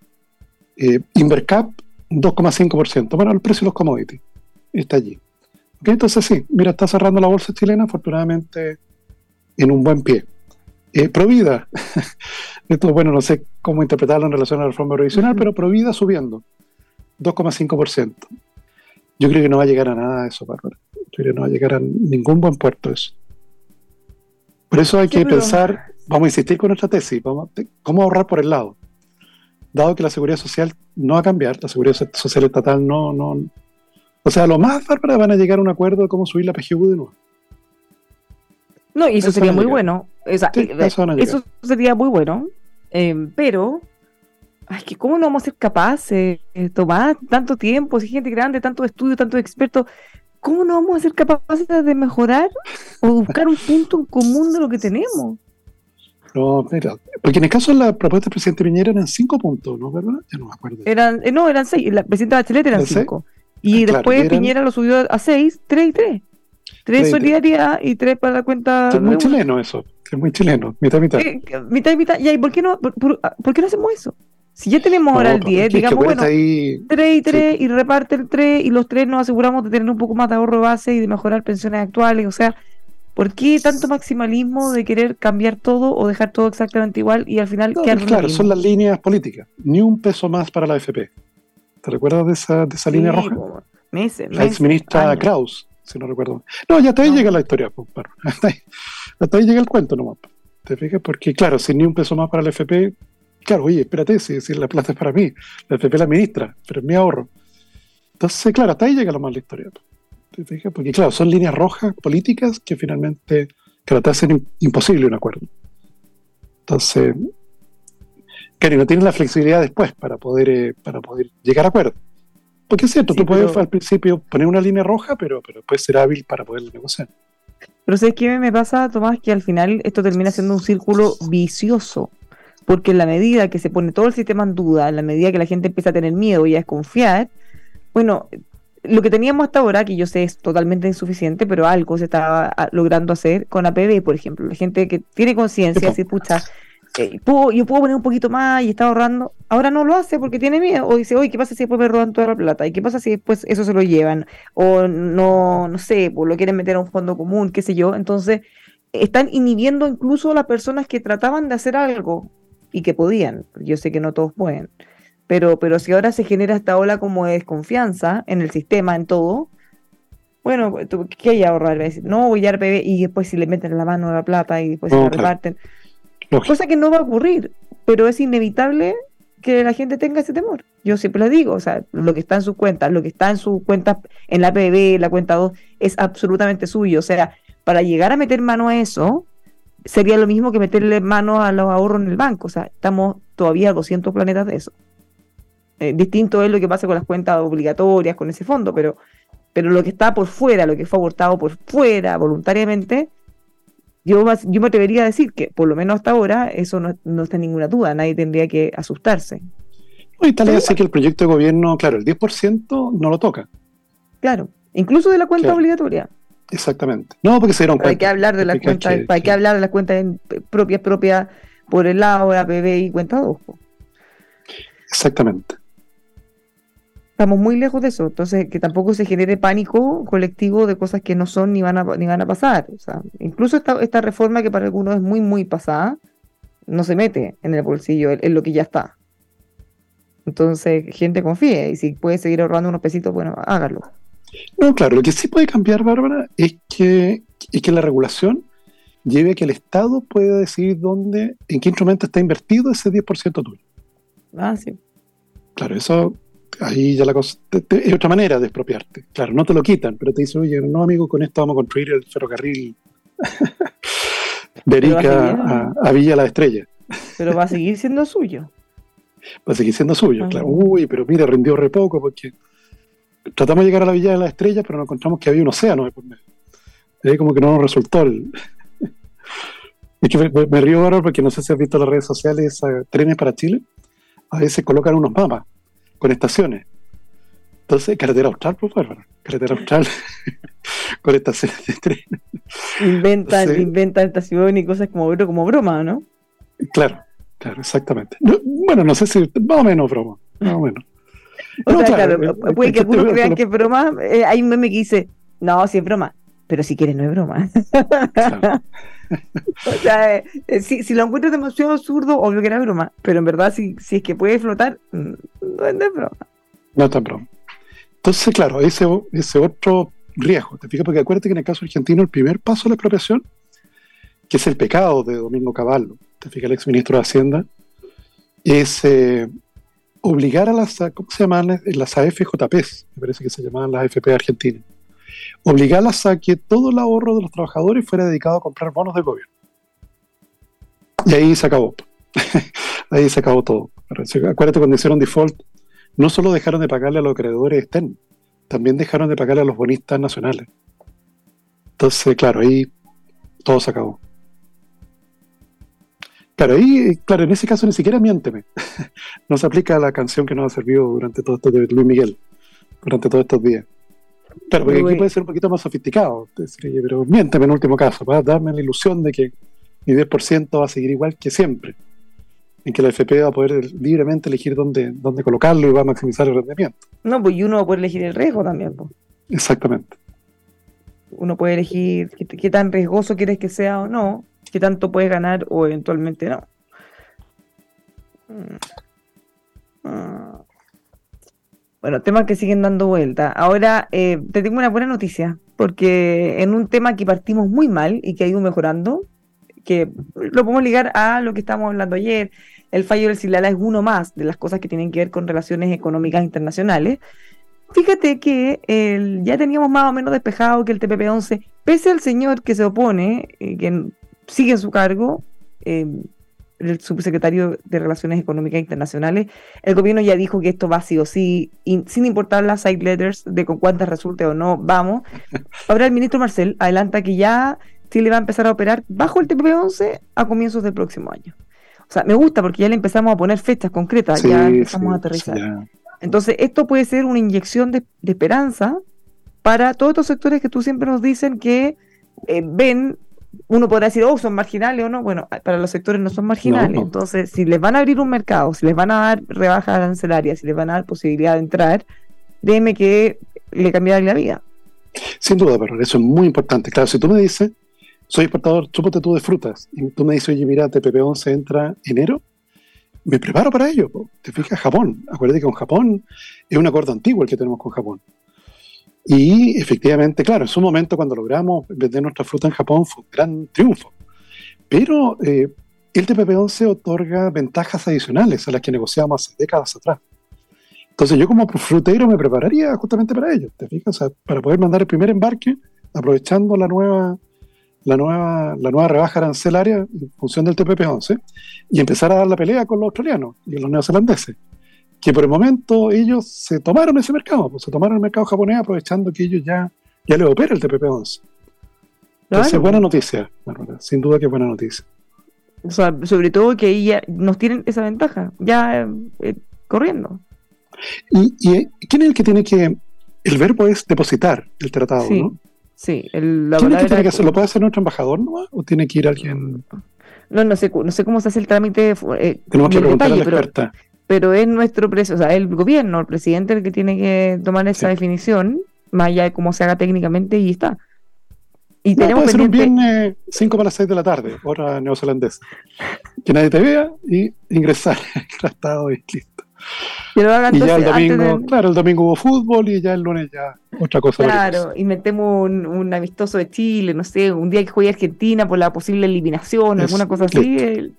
Invercap 2,5%. Bueno, el precio de los commodities está allí. ¿Okay? Entonces sí, mira, está cerrando la bolsa chilena afortunadamente en un buen pie. Provida, esto bueno, no sé cómo interpretarlo en relación a la reforma previsional, pero Provida subiendo 2,5%. Yo creo que no va a llegar a nada de eso, Bárbara. Yo creo que no va a llegar a ningún buen puerto eso. Por eso hay que pensar, vamos a insistir con nuestra tesis, cómo ahorrar por el lado. Dado que la seguridad social no va a cambiar, la seguridad social estatal no. O sea, lo más, Bárbara, van a llegar a un acuerdo de cómo subir la PGU de nuevo. No, y eso sería muy bueno. O sea, sí, eso sería muy bueno, pero que ¿cómo no vamos a ser capaces de tomar tanto tiempo, si gente grande, tanto estudio, tantos expertos? ¿Cómo no vamos a ser capaces de mejorar o buscar un punto en común de lo que tenemos? No, mira, porque en el caso de la propuesta del presidente Piñera eran 5 puntos, ¿no, verdad? Ya no me acuerdo. Eran 6, la presidenta Bachelet eran 5. Y después claro, Piñera lo subió a 6, 3 y 3. 3 solidaridad y 3 para la cuenta. Es muy chileno eso, es muy chileno, mitad. Mitad y mitad. ¿Y por qué no hacemos eso? Si ya tenemos ahora el 10, digamos, bueno, ahí, 3 y 3 sí. Y reparte el 3 y los 3 nos aseguramos de tener un poco más de ahorro base y de mejorar pensiones actuales. O sea, ¿por qué tanto maximalismo de querer cambiar todo o dejar todo exactamente igual y al final quedar claro, son las líneas políticas. Ni un peso más para la AFP. ¿Te recuerdas de esa línea roja? Meses. La exministra Kraus, si no recuerdo. No, ya hasta ahí llega la historia, hasta ahí llega el cuento nomás. ¿Te fijas? Porque claro, sin ni un peso más para la AFP, claro, oye, espérate, si la plata es para mí, la FP la administra, pero es mi ahorro. Entonces, claro, hasta ahí llega lo más la historia. ¿Te fijas? Porque, claro, son líneas rojas políticas que finalmente te hacen imposible un acuerdo. Entonces, claro, y no tienen la flexibilidad después para poder llegar a acuerdo. Porque es cierto, sí, tú puedes al principio poner una línea roja, pero después ser hábil para poder negociar. Pero ¿sabes qué me pasa, Tomás? Que al final esto termina siendo un círculo vicioso. Porque en la medida que se pone todo el sistema en duda, en la medida que la gente empieza a tener miedo y a desconfiar, bueno, lo que teníamos hasta ahora, que yo sé es totalmente insuficiente, pero algo se estaba logrando hacer con APB, por ejemplo. La gente que tiene conciencia, decir, pucha, yo puedo poner un poquito más y está ahorrando. Ahora no lo hace porque tiene miedo. O dice, oye, ¿qué pasa si después me roban toda la plata? ¿Y qué pasa si después eso se lo llevan? O no sé, pues lo quieren meter a un fondo común, qué sé yo. Entonces, están inhibiendo incluso a las personas que trataban de hacer algo y que podían. Yo sé que no todos pueden. Pero si ahora se genera esta ola como de desconfianza en el sistema, en todo, bueno, ¿qué hay a ahorrar? No, voy a ARPB y después si le meten la mano a la plata y después se la reparten. Cosa que no va a ocurrir, pero es inevitable que la gente tenga ese temor. Yo siempre lo digo, o sea, lo que está en sus cuentas, lo que está en su cuenta, en la APB, la cuenta 2, es absolutamente suyo. O sea, para llegar a meter mano a eso, sería lo mismo que meterle mano a los ahorros en el banco. O sea, estamos todavía a 200 planetas de eso. Distinto es lo que pasa con las cuentas obligatorias, con ese fondo, pero lo que está por fuera, lo que fue abortado por fuera voluntariamente, yo me atrevería a decir que por lo menos hasta ahora eso no está en ninguna duda, nadie tendría que asustarse. Y tal vez que el proyecto de gobierno, claro, el 10% no lo toca. Claro, incluso de la cuenta obligatoria. Exactamente. No, porque se dieron cuenta. Hay que hablar de las cuentas, hay que hablar de las cuentas propias por el lado de APB y cuenta 2. Exactamente. Estamos muy lejos de eso, entonces que tampoco se genere pánico colectivo de cosas que no son ni van a pasar. O sea, incluso esta reforma que para algunos es muy, muy pasada, no se mete en el bolsillo, en lo que ya está. Entonces, gente confíe, y si puede seguir ahorrando unos pesitos, bueno, hágalo. No, claro, lo que sí puede cambiar, Bárbara, es que la regulación lleve a que el Estado pueda decidir en qué instrumento está invertido ese 10% tuyo. Ah, sí. Claro, eso... Ahí ya la cosa es otra manera de expropiarte. Claro, no te lo quitan, pero te dicen, oye, no, amigo, con esto vamos a construir el ferrocarril de Arica a Villa La Estrella. Pero va a seguir siendo suyo. Va a seguir siendo suyo, claro. Uy, pero mira, rindió re poco porque tratamos de llegar a la Villa de la Estrella, pero nos encontramos que había un océano de por medio. Ahí como que no nos resultó Es que me río ahora porque no sé si has visto en las redes sociales Trenes para Chile. A veces colocan unos mapas con estaciones. Entonces, carretera austral, pues, Bárbara. Carretera austral con estaciones de tren. Inventan estaciones y cosas como broma, ¿no? Claro, exactamente. No sé si más o menos broma. Más o menos. Claro, puede que algunos crean que es broma. Hay un meme que dice, no, sí es broma, pero si quieres no es broma. Claro. O sea, si lo encuentras demasiado absurdo, obvio que era broma, pero en verdad si es que puede flotar, no es broma. No es tan broma. Entonces, claro, ese otro riesgo, ¿te fijas? Porque acuérdate que en el caso argentino el primer paso de la expropiación, que es el pecado de Domingo Cavallo, ¿te fijas? El exministro de Hacienda, es obligar a ¿cómo se llaman? Las AFJPs, me parece que se llamaban las AFP argentinas. Obligarlas a que todo el ahorro de los trabajadores fuera dedicado a comprar bonos del gobierno. Y ahí se acabó. Ahí se acabó todo. Acuérdate, cuando hicieron default, no solo dejaron de pagarle a los acreedores externos, también dejaron de pagarle a los bonistas nacionales. Entonces, claro, ahí todo se acabó. Claro, en ese caso ni siquiera miénteme. No se aplica la canción que nos ha servido durante todo esto de Luis Miguel, durante todos estos días. Claro, porque aquí puede ser un poquito más sofisticado, pero miénteme en último caso, para darme la ilusión de que mi 10% va a seguir igual que siempre, en que la FP va a poder libremente elegir dónde colocarlo y va a maximizar el rendimiento. No, pues y uno va a poder elegir el riesgo también. Pues. Exactamente. Uno puede elegir qué tan riesgoso quieres que sea o no, qué tanto puedes ganar o eventualmente no. Bueno, temas que siguen dando vuelta. Ahora te tengo una buena noticia, porque en un tema que partimos muy mal y que ha ido mejorando, que lo podemos ligar a lo que estábamos hablando ayer, el fallo del Silala es uno más de las cosas que tienen que ver con relaciones económicas internacionales. Fíjate que ya teníamos más o menos despejado que el TPP-11, pese al señor que se opone, que sigue en su cargo, el subsecretario de Relaciones Económicas Internacionales, el gobierno ya dijo que esto va sí o sí, sin importar las side letters de con cuántas resulte o no, vamos. Ahora el ministro Marcel adelanta que ya Chile va a empezar a operar bajo el TPP-11 a comienzos del próximo año. O sea, me gusta porque ya le empezamos a poner fechas concretas, Sí, ya empezamos a sí, aterrizar. ya. Entonces, esto puede ser una inyección de esperanza para todos estos sectores que tú siempre nos dicen que ven. Uno podrá decir, son marginales o no. Bueno, para los sectores no son marginales. No. Entonces, si les van a abrir un mercado, si les van a dar rebajas arancelarias, si les van a dar posibilidad de entrar, déjeme que le cambiará la vida. Sin duda, pero eso es muy importante. Claro, si tú me dices, soy exportador, súpote tú de frutas, y tú me dices, oye, mira, TPP-11 entra enero, me preparo para ello. Te fijas, Japón. Acuérdate que con Japón es un acuerdo antiguo el que tenemos con Japón. Y efectivamente, claro, en su momento cuando logramos vender nuestra fruta en Japón fue un gran triunfo. Pero el TPP-11 otorga ventajas adicionales a las que negociamos hace décadas atrás. Entonces yo como frutero me prepararía justamente para ello, ¿te fijas? O sea, para poder mandar el primer embarque aprovechando la nueva rebaja arancelaria en función del TPP-11 y empezar a dar la pelea con los australianos y los neozelandeses, que por el momento ellos se tomaron ese mercado, pues se tomaron el mercado japonés aprovechando que ellos ya les opera el TPP-11. Entonces, Claro. buena noticia, Manuela, sin duda que es buena noticia. O sea, sobre todo que ahí ya nos tienen esa ventaja, ya corriendo. ¿Y quién es el que tiene que...? El verbo es depositar el tratado, Sí, ¿no? sí. ¿Quién es el que tiene que hacerlo? ¿Lo puede hacer nuestro embajador nomás? ¿O tiene que ir alguien...? No sé cómo se hace el trámite Tenemos que del preguntar a detalle, la experta. pero es nuestro precio, o sea, el gobierno, el presidente el que tiene que tomar esa Sí. definición, más allá de cómo se haga técnicamente, y está. Y No, tenemos puede ser un pendiente, viernes 5 para las 6 de la tarde, hora neozelandesa. Que nadie te vea y ingresar al tratado y listo. que lo hagan Y ya el entonces antes domingo, de... claro, el domingo hubo fútbol y ya el lunes ya otra cosa. Claro, y metemos un amistoso de Chile, no sé, un día que juegue Argentina por la posible eliminación, Eso, alguna cosa así,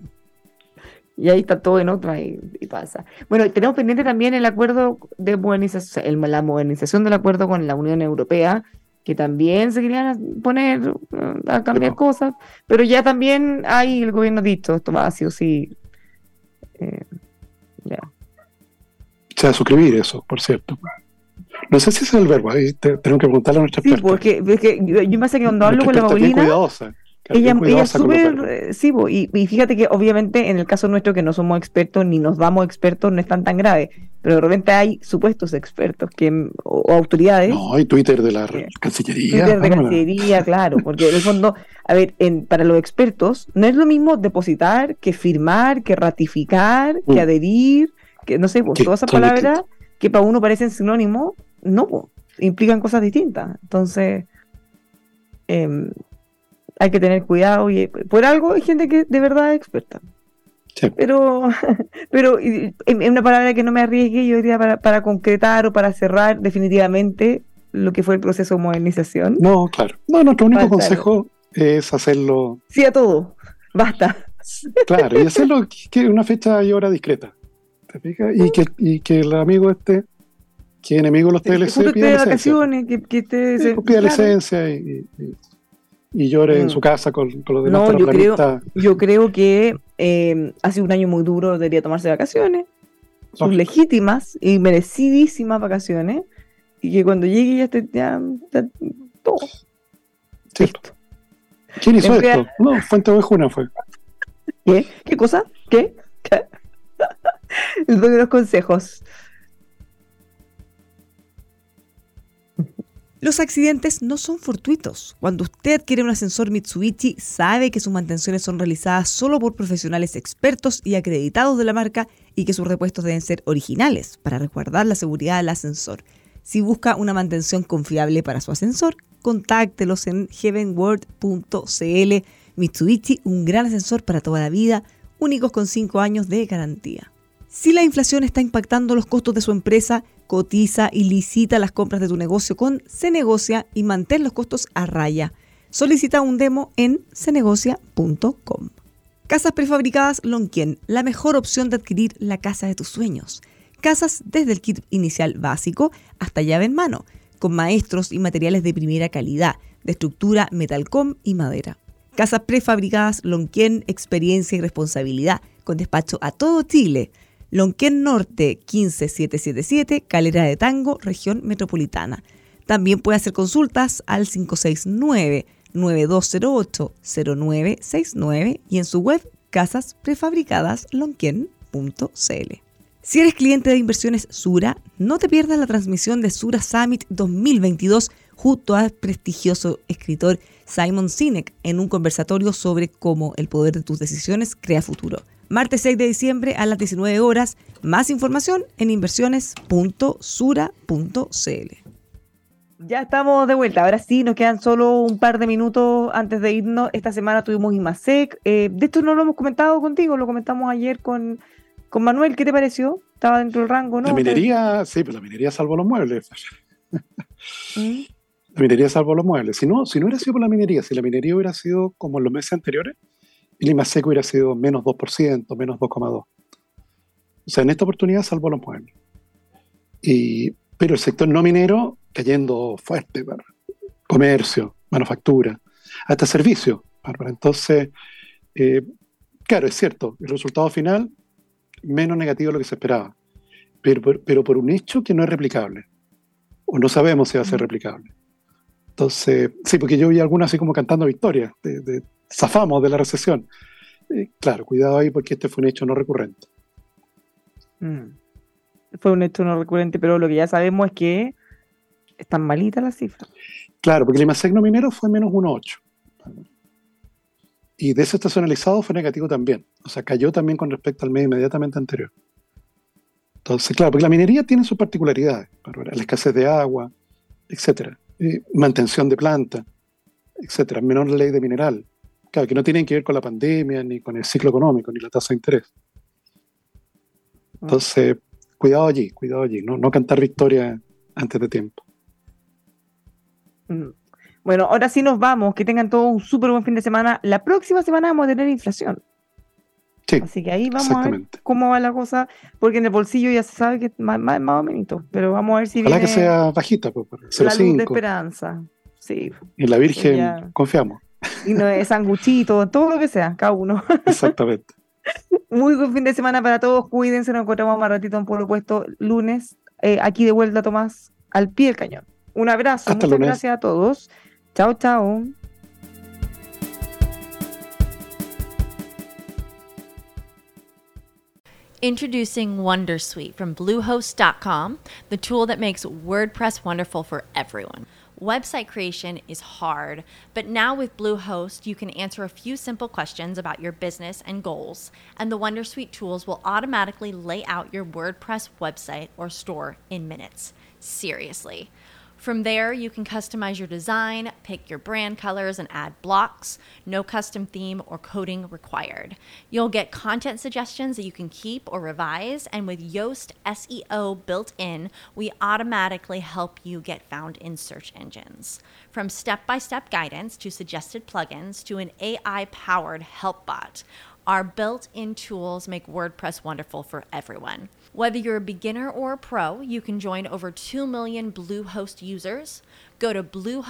y ahí está todo en otra y pasa. Bueno, tenemos pendiente también el acuerdo de modernización, la modernización del acuerdo con la Unión Europea, que también se querían poner a cambiar cosas, pero ya también hay el gobierno dicho, esto va así o sí. Ya. O sea, suscribir eso, por cierto. No sé si ese es el verbo, ahí tenemos que preguntarle a nuestra Sí, experta. porque yo me pasa que cuando hablo Nuestra con la experta es bien Paulina, cuidadosa. Claro, bien ella es cuidadosa con los verbos. súper, sí, y fíjate que obviamente en el caso nuestro que no somos expertos ni nos damos expertos no es tan grave, pero de repente hay supuestos expertos o autoridades, No, hay Twitter de la Cancillería. Twitter de Páramela. Cancillería, claro, porque en el fondo, a ver, para los expertos no es lo mismo depositar que firmar, que ratificar, que adherir, que no sé, pues Que todas esas son palabras que para uno parecen sinónimos, no, pues, implican cosas distintas. Entonces, hay que tener cuidado y por algo hay gente que de verdad es experta. Sí. Pero en una palabra que no me arriesgue, yo diría para concretar o para cerrar definitivamente lo que fue el proceso de modernización. No, claro. No, nuestro único Falta consejo es hacerlo, Sí a todo, basta. claro, y hacerlo que una fecha y hora discreta. ¿Te fijas? Y que el amigo que es enemigo de los Que TLC, justo esté pida de licencia. vacaciones, que esté... Sí, pues pida claro. licencia y llore en su casa con los demás No, terraplanistas. yo creo que ha sido un año muy duro, debería tomarse vacaciones, sus Lógico. legítimas y merecidísimas vacaciones, y que cuando llegue ya esté todo Sí. listo. ¿Quién hizo Emplea- esto? No, Fuente Ovejuna fue. ¿Qué? ¿Qué cosa? ¿Qué? Les doy los consejos. Los accidentes no son fortuitos. Cuando usted adquiere un ascensor Mitsubishi, sabe que sus mantenciones son realizadas solo por profesionales expertos y acreditados de la marca y que sus repuestos deben ser originales para resguardar la seguridad del ascensor. Si busca una mantención confiable para su ascensor, contáctelos en heavenworld.cl. Mitsubishi, un gran ascensor para toda la vida, únicos con 5 años de garantía. Si la inflación está impactando los costos de su empresa, cotiza y licita las compras de tu negocio con Cenegocia y mantén los costos a raya. Solicita un demo en cenegocia.com. Casas Prefabricadas Lonquén, la mejor opción de adquirir la casa de tus sueños. Casas desde el kit inicial básico hasta llave en mano, con maestros y materiales de primera calidad, de estructura metalcom y madera. Casas Prefabricadas Lonquén, experiencia y responsabilidad, con despacho a todo Chile. Lonquén Norte 15777, Calera de Tango, región metropolitana. También puede hacer consultas al 569-9208-0969 y en su web casasprefabricadaslonquén.cl. Si eres cliente de Inversiones Sura, no te pierdas la transmisión de Sura Summit 2022 junto al prestigioso escritor Simon Sinek en un conversatorio sobre cómo el poder de tus decisiones crea futuro. Martes 6 de diciembre a las 19 horas. Más información en inversiones.sura.cl. Ya estamos de vuelta. Ahora sí, nos quedan solo un par de minutos antes de irnos. Esta semana tuvimos IMASEC. De esto no lo hemos comentado contigo, lo comentamos ayer con Manuel. ¿Qué te pareció? Estaba dentro del rango, ¿no? La minería, sí, pues la minería salvó los muebles. La minería salvó los muebles. Si no hubiera sido por la minería, si la minería hubiera sido como en los meses anteriores, el IMASEC hubiera sido menos 2%, menos 2,2%. O sea, en esta oportunidad salvó los muebles. Pero el sector no minero cayendo fuerte, para comercio, manufactura, hasta servicio. Entonces, claro, es cierto, el resultado final menos negativo de lo que se esperaba, pero por un hecho que no es replicable, o no sabemos si va a ser replicable. Entonces, sí, porque yo vi algunos así como cantando victoria, zafamos de la recesión. Claro, cuidado ahí porque este fue un hecho no recurrente. Fue un hecho no recurrente, pero lo que ya sabemos es que están malitas las cifras. Claro, porque el IMASEC no minero fue menos 1,8%. Y desestacionalizado fue negativo también. O sea, cayó también con respecto al mes inmediatamente anterior. Entonces, claro, porque la minería tiene sus particularidades. La escasez de agua, etcétera. Mantención de planta, etcétera. Menor ley de mineral. Claro, que no tienen que ver con la pandemia, ni con el ciclo económico, ni la tasa de interés. Entonces, cuidado allí. No cantar victoria antes de tiempo. Bueno, ahora sí nos vamos. Que tengan todos un súper buen fin de semana. La próxima semana vamos a tener inflación. Sí, así que ahí vamos a ver cómo va la cosa, porque en el bolsillo ya se sabe que es más o menos, pero vamos a ver si ojalá viene que sea bajita, pues, 0,5. La luz de esperanza. Sí. Y en la Virgen confiamos. Y no es sanguchito, todo lo que sea, cada uno. Exactamente. Muy buen fin de semana para todos, cuídense, nos encontramos más ratito en Pueblo Puesto lunes, aquí de vuelta, Tomás, al pie del cañón. Un abrazo, hasta muchas lunes. Gracias a todos. Chao, chao. Introducing Wondersuite from Bluehost.com, the tool that makes WordPress wonderful for everyone. Website creation is hard, but now with Bluehost, you can answer a few simple questions about your business and goals, and the Wondersuite tools will automatically lay out your WordPress website or store in minutes. Seriously. From there, you can customize your design, pick your brand colors, and add blocks. No custom theme or coding required. You'll get content suggestions that you can keep or revise, and with Yoast SEO built in, we automatically help you get found in search engines. From step-by-step guidance to suggested plugins to an AI-powered help bot, our built-in tools make WordPress wonderful for everyone. Whether you're a beginner or a pro, you can join over 2 million Bluehost users. Go to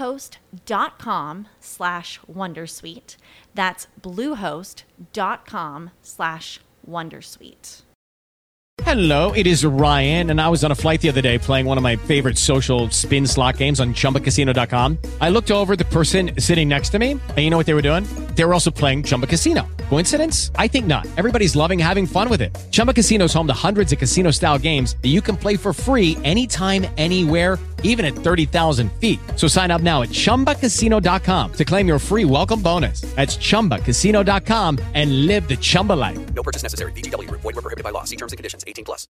bluehost.com/wondersuite. That's bluehost.com/wondersuite. Hello, it is Ryan, and I was on a flight the other day playing one of my favorite social spin slot games on ChumbaCasino.com. I looked over at the person sitting next to me, and you know what they were doing? They were also playing Chumba Casino. Coincidence? I think not. Everybody's loving having fun with it. Chumba Casino is home to hundreds of casino-style games that you can play for free anytime, anywhere, even at 30,000 feet. So sign up now at ChumbaCasino.com to claim your free welcome bonus. That's ChumbaCasino.com and live the Chumba life. No purchase necessary. VGW. Void where prohibited by law. See terms and conditions. 18+.